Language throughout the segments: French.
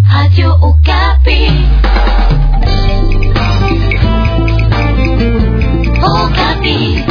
Radio Okapi. Okapi.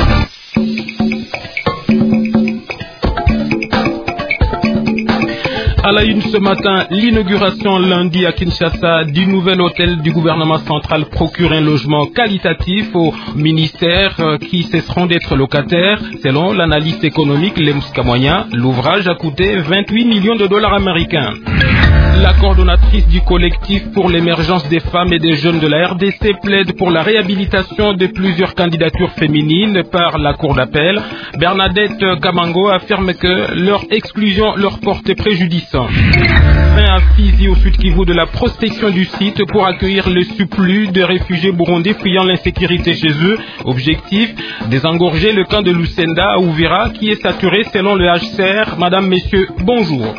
À la une ce matin, l'inauguration lundi à Kinshasa du nouvel hôtel du gouvernement central procure un logement qualitatif aux ministères qui cesseront d'être locataires. Selon l'analyste économique Lems Kamonya, l'ouvrage a coûté 28 millions de dollars américains. La coordonnatrice du collectif pour l'émergence des femmes et des jeunes de la RDC plaide pour la réhabilitation de plusieurs candidatures féminines par la cour d'appel. Bernadette Kamango affirme que leur exclusion leur porte préjudice. Fin à Fizi au sud Kivu de la prospection du site pour accueillir le surplus de réfugiés burundais fuyant l'insécurité chez eux. Objectif, désengorger le camp de Lucenda à Ouvira qui est saturé selon le HCR. Madame, messieurs, bonjour.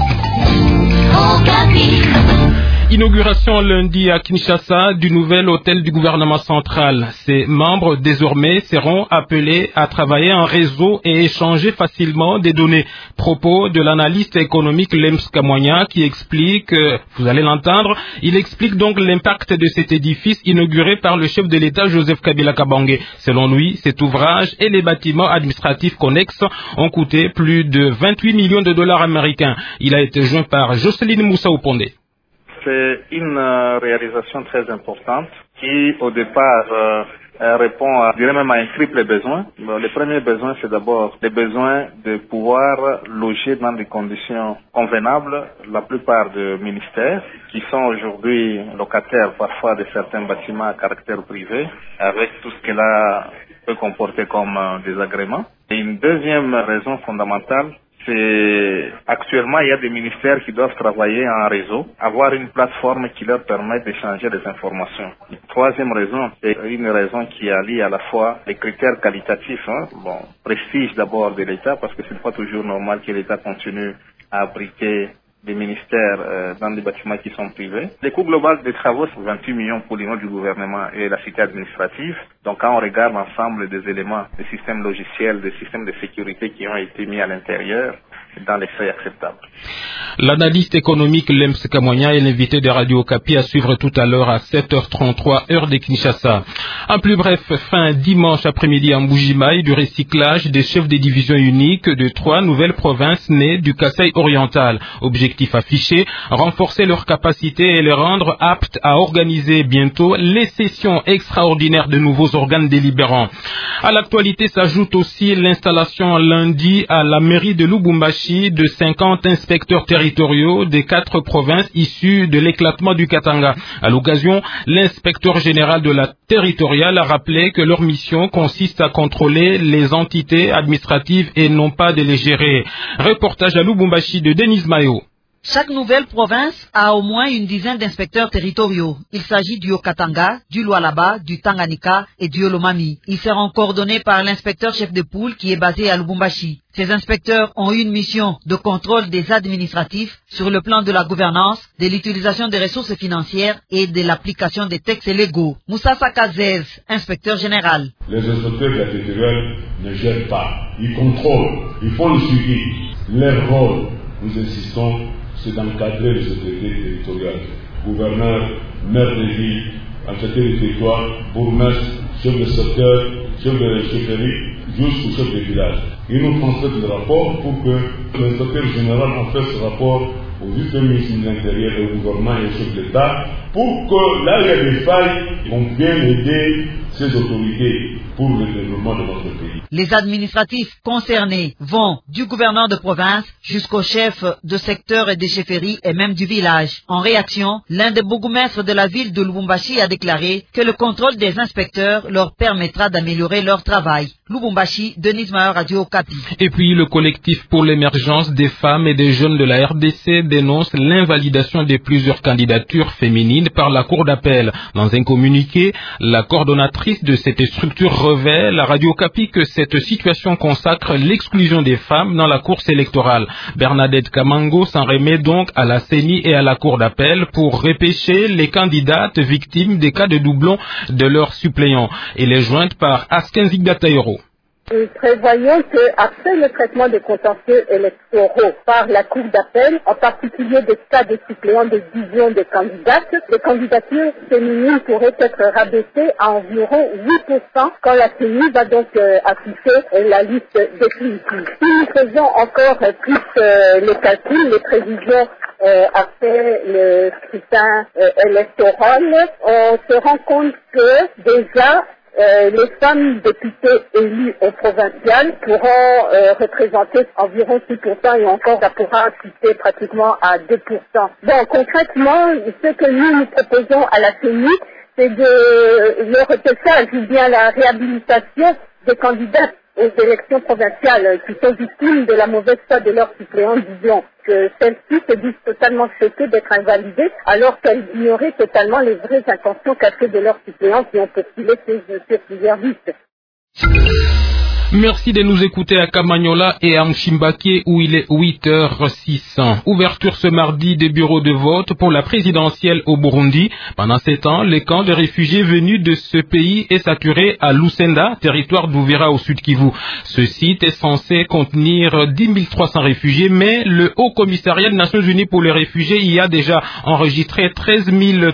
Inauguration lundi à Kinshasa du nouvel hôtel du gouvernement central. Ses membres désormais seront appelés à travailler en réseau et échanger facilement des données. Propos de l'analyste économique Lems Kamonya qui explique, vous allez l'entendre, il explique donc l'impact de cet édifice inauguré par le chef de l'État Joseph Kabila Kabange. Selon lui, cet ouvrage et les bâtiments administratifs connexes ont coûté plus de 28 millions de dollars américains. Il a été joint par Jocelyne Moussa Oponde. C'est une réalisation très importante qui, au départ, répond je dirais même à un triple besoin. Le premier besoin, c'est d'abord le besoin de pouvoir loger dans des conditions convenables la plupart des ministères qui sont aujourd'hui locataires parfois de certains bâtiments à caractère privé avec tout ce que cela peut comporter comme désagrément. Et une deuxième raison fondamentale, c'est actuellement il y a des ministères qui doivent travailler en réseau, avoir une plateforme qui leur permet d'échanger des informations. Une troisième raison, c'est une raison qui allie à la fois les critères qualitatifs, prestige d'abord de l'État, parce que c'est pas toujours normal que l'État continue à abriter des ministères dans des bâtiments qui sont privés. Le coût global des travaux, c'est 28 millions pour le niveau du gouvernement et la cité administrative. Donc quand on regarde l'ensemble des éléments, des systèmes logiciels, des systèmes de sécurité qui ont été mis à l'intérieur, dans les faits acceptables. L'analyste économique Lems Kamonya est l'invité de Radio Okapi à suivre tout à l'heure à 7h33 heure de Kinshasa. En plus bref, fin dimanche après-midi en Mbujimayi du recyclage des chefs des divisions uniques de 3 nouvelles provinces nées du Kasaï oriental. Objectif affiché, renforcer leurs capacités et les rendre aptes à organiser bientôt les sessions extraordinaires de nouveaux organes délibérants. À l'actualité s'ajoute aussi l'installation lundi à la mairie de Lubumbashi de 50 inspecteurs territoriaux des 4 provinces issues de l'éclatement du Katanga. À l'occasion, l'inspecteur général de la territoriale a rappelé que leur mission consiste à contrôler les entités administratives et non pas de les gérer. Reportage à Lubumbashi de Denise Mayo. Chaque nouvelle province a au moins une dizaine d'inspecteurs territoriaux. Il s'agit du Haut-Katanga, du Lualaba, du Tanganyika et du Olomami. Ils seront coordonnés par l'inspecteur chef de poule qui est basé à Lubumbashi. Ces inspecteurs ont une mission de contrôle des administratifs sur le plan de la gouvernance, de l'utilisation des ressources financières et de l'application des textes légaux. Moussa Sakazez, inspecteur général. Les inspecteurs territoriaux ne gèrent pas, ils contrôlent, ils font le suivi. Leur rôle, nous insistons, c'est d'encadrer les autorités territoriales. Gouverneur, maire de ville, inspecteur du territoire, bourgmestre, chef de secteur, chef de chefferie, jusqu'au chef de village. Ils nous transmettent le rapport pour que l'inspecteur général en fasse ce rapport au vice-ministre de l'Intérieur et au gouvernement et au chef de l'État pour que là où il y a des failles, on vienne aider ces autorités pour le développement de notre pays. Les administratifs concernés vont du gouverneur de province jusqu'au chef de secteur et des chefferies et même du village. En réaction, l'un des bourgmestres de la ville de Lubumbashi a déclaré que le contrôle des inspecteurs leur permettra d'améliorer leur travail. Lubumbashi, Denise Maher, Radio Okapi. Et puis le collectif pour l'émergence des femmes et des jeunes de la RDC dénonce l'invalidation de plusieurs candidatures féminines par la cour d'appel. Dans un communiqué, la coordonnatrice de cette structure révèle à Radio Okapi que cette situation consacre l'exclusion des femmes dans la course électorale. Bernadette Kamango s'en remet donc à la CENI et à la cour d'appel pour repêcher les candidates victimes des cas de doublons de leurs suppléants. Elle est jointe par Asken Zigdatairo. Nous prévoyons qu'après le traitement des contentieux électoraux par la Cour d'appel, en particulier des cas de suppléants de division des candidates, les candidatures féminines pourraient être rabaissées à environ 8% quand la CENI va donc afficher la liste définitive. Si nous faisons encore plus les calculs, les prévisions après le scrutin électoral, on se rend compte que déjà les femmes députées élues au provincial pourront représenter environ 6% et encore ça pourra chuter pratiquement à 2%. Bon, concrètement, ce que nous proposons à la CENI, c'est de le repêchage ou bien la réhabilitation des candidats aux élections provinciales qui sont victimes de la mauvaise foi de leurs suppléants, disons que celles-ci se disent totalement choquées d'être invalidées alors qu'elles ignoraient totalement les vraies intentions cachées de leurs suppléants qui ont postulé sur plusieurs listes. Merci de nous écouter à Kamanyola et à Mchimbake où il est 8h06. Ouverture ce mardi des bureaux de vote pour la présidentielle au Burundi. Pendant ces temps, le camp de réfugiés venus de ce pays est saturé à Lusenda, territoire d'Uvira au sud Kivu. Ce site est censé contenir 10 300 réfugiés, mais le Haut Commissariat des Nations Unies pour les réfugiés y a déjà enregistré 13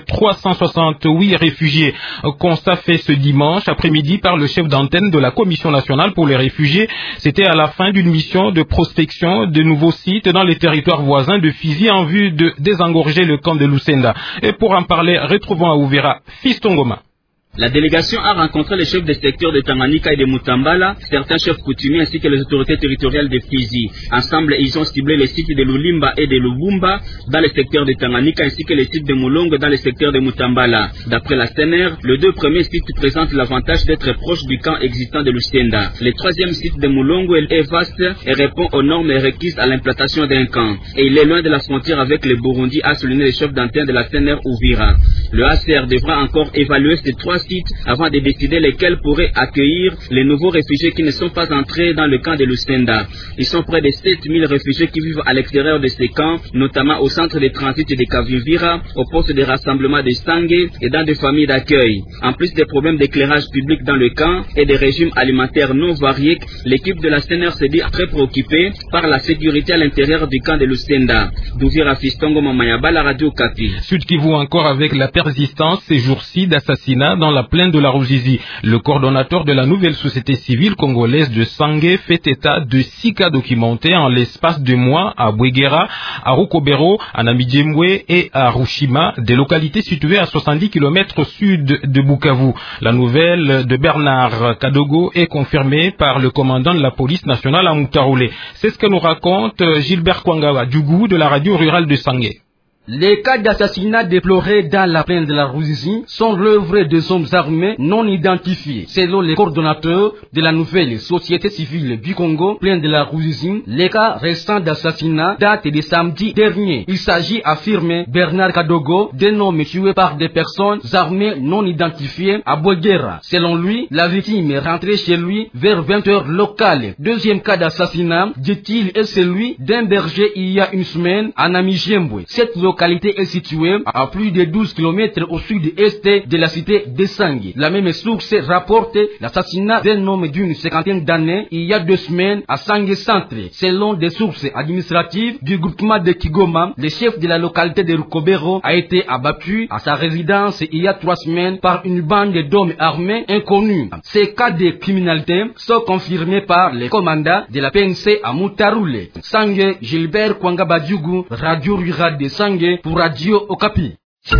368 réfugiés. Constat fait ce dimanche après-midi par le chef d'antenne de la Commission nationale pour les réfugiés. C'était à la fin d'une mission de prospection de nouveaux sites dans les territoires voisins de Fizi en vue de désengorger le camp de Lusenda. Et pour en parler, retrouvons à Uvira Fiston Ngoma. La délégation a rencontré les chefs des secteurs de Tanganyika et de Mutambala, certains chefs coutumiers ainsi que les autorités territoriales de Fizi. Ensemble, ils ont ciblé les sites de Lulimba et de Lubumba dans les secteurs de Tanganyika ainsi que les sites de Mulongo dans les secteurs de Mutambala. D'après la CNR, les deux premiers sites présentent l'avantage d'être proches du camp existant de Lusenda. Le troisième site de Mulongo est vaste et répond aux normes requises à l'implantation d'un camp. Et il est loin de la frontière avec le Burundi, a souligné le chef d'antenne de la CNR Uvira. Le HCR devra encore évaluer ces trois sites avant de décider lesquels pourraient accueillir les nouveaux réfugiés qui ne sont pas entrés dans le camp de Lusenda. Ils sont près de 7000 réfugiés qui vivent à l'extérieur de ces camps, notamment au centre de transit de Kavivira, au poste de rassemblement de Sangue et dans des familles d'accueil. En plus des problèmes d'éclairage public dans le camp et des régimes alimentaires non variés, l'équipe de la CNR s'est dit très préoccupée par la sécurité à l'intérieur du camp de Lusenda. D'Uvira Fistongo Mamayaba, la radio Kapi. Sud Kivu encore avec la persistance ces jours-ci d'assassinats dans la plaine de la Ruzizi. Le coordonnateur de la nouvelle société civile congolaise de Sangue fait état de 6 cas documentés en l'espace de mois à Bouegera, à Rukobero, à Namidjemwe et à Rushima, des localités situées à 70 km sud de Bukavu. La nouvelle de Bernard Kadogo est confirmée par le commandant de la police nationale à Moutaroulé. C'est ce que nous raconte Gilbert Kwangawa Djougou de la radio rurale de Sangue. Les cas d'assassinat déplorés dans la plaine de la Ruzizi sont l'œuvre des hommes armés non identifiés. Selon les coordonnateurs de la nouvelle société civile du Congo, plaine de la Ruzizi, les cas récents d'assassinat datent de samedi dernier. Il s'agit, affirmé Bernard Kadogo, d'un homme tué par des personnes armées non identifiées à Bouegera. Selon lui, la victime est rentrée chez lui vers 20h locales. Deuxième cas d'assassinat, dit-il, est celui d'un berger il y a une semaine à Namidjemwe. Cette localité est située à plus de 12 km au sud-est de la cité de Sangue. La même source rapporte l'assassinat d'un homme d'une 50aine d'années il y a 2 semaines à Sangue Centre. Selon des sources administratives du groupement de Kigoma, le chef de la localité de Rukobero a été abattu à sa résidence il y a 3 semaines par une bande d'hommes armés inconnus. Ces cas de criminalité sont confirmés par les commandants de la PNC à Moutaroulé. Sangue, Gilbert Kwangabadjougou, radio rurale de Sangue pour Radio Okapi.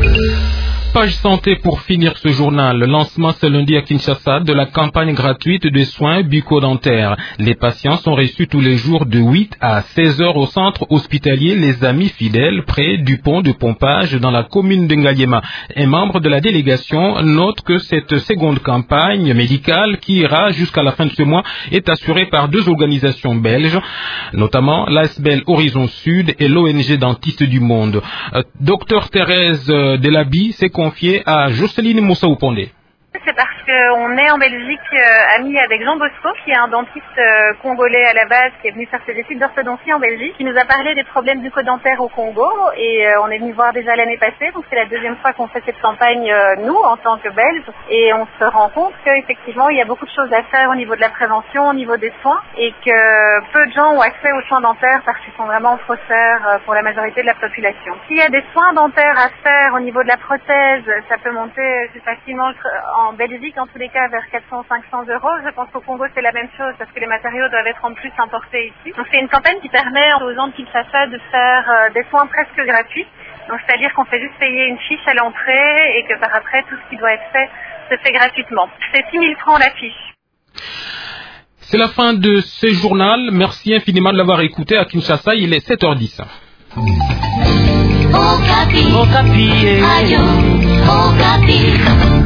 Page santé pour finir ce journal. Le lancement ce lundi à Kinshasa de la campagne gratuite de soins bucco-dentaires. Les patients sont reçus tous les jours de 8 à 16 heures au centre hospitalier Les Amis Fidèles près du pont de pompage dans la commune de Ngaliema. Un membre de la délégation note que cette seconde campagne médicale qui ira jusqu'à la fin de ce mois est assurée par 2 organisations belges, notamment l'ASBEL Horizon Sud et l'ONG Dentiste du Monde. Docteur Thérèse Delaby s'est confiée à Jocelyne Moussa-Oupondé. c'est parce qu'on est en Belgique amis avec Jean Bosco, qui est un dentiste congolais à la base, qui est venu faire ses études d'orthodontie en Belgique, qui nous a parlé des problèmes bucco-dentaires au Congo, et on est venu voir déjà l'année passée, donc c'est la deuxième fois qu'on fait cette campagne, nous, en tant que Belges, et on se rend compte qu'effectivement, il y a beaucoup de choses à faire au niveau de la prévention, au niveau des soins, et que peu de gens ont accès aux soins dentaires parce qu'ils sont vraiment trop chers pour la majorité de la population. S'il y a des soins dentaires à faire au niveau de la prothèse, ça peut monter facilement en Belgique, en tous les cas, vers 400-500 euros. Je pense qu'au Congo, c'est la même chose parce que les matériaux doivent être en plus importés ici. Donc c'est une campagne qui permet aux gens de Kinshasa de faire des soins presque gratuits. Donc c'est-à-dire qu'on fait juste payer une fiche à l'entrée et que par après, tout ce qui doit être fait se fait gratuitement. C'est 6 000 francs la fiche. C'est la fin de ce journal. Merci infiniment de l'avoir écouté à Kinshasa. Il est 7h10. Okapi. Okapi. Radio. Okapi.